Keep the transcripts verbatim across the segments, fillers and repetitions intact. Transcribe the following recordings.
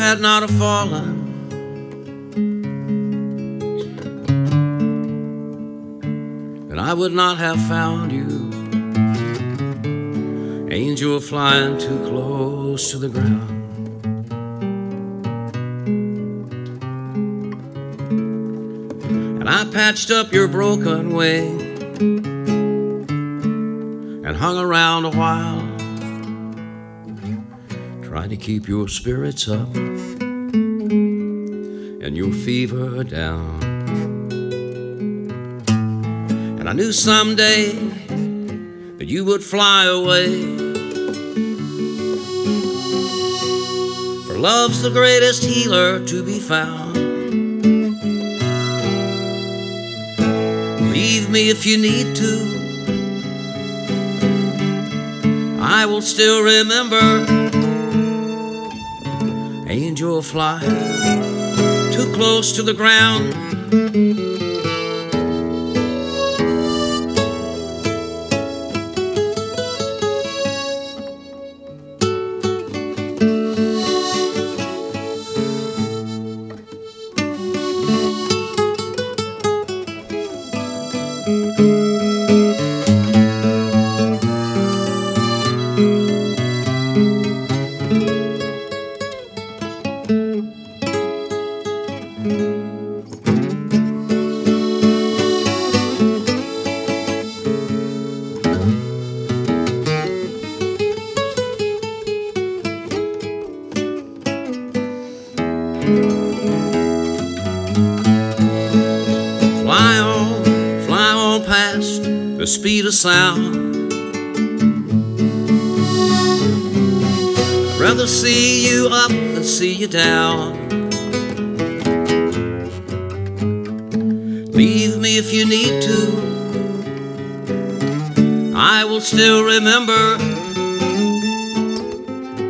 had not have fallen, then I would not have found you. Angel flying too close to the ground. And I patched up your broken wing and hung around a while, trying to keep your spirits up and your fever down. And I knew someday that you would fly away, for love's the greatest healer to be found. Leave me if you need to, I will still remember. Angel fly too close to the ground. Fly on, fly on past the speed of sound. I'd rather see you up than see you down. Leave me if you need to, I will still remember.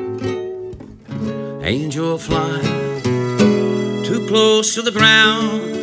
Angel fly too close to the ground.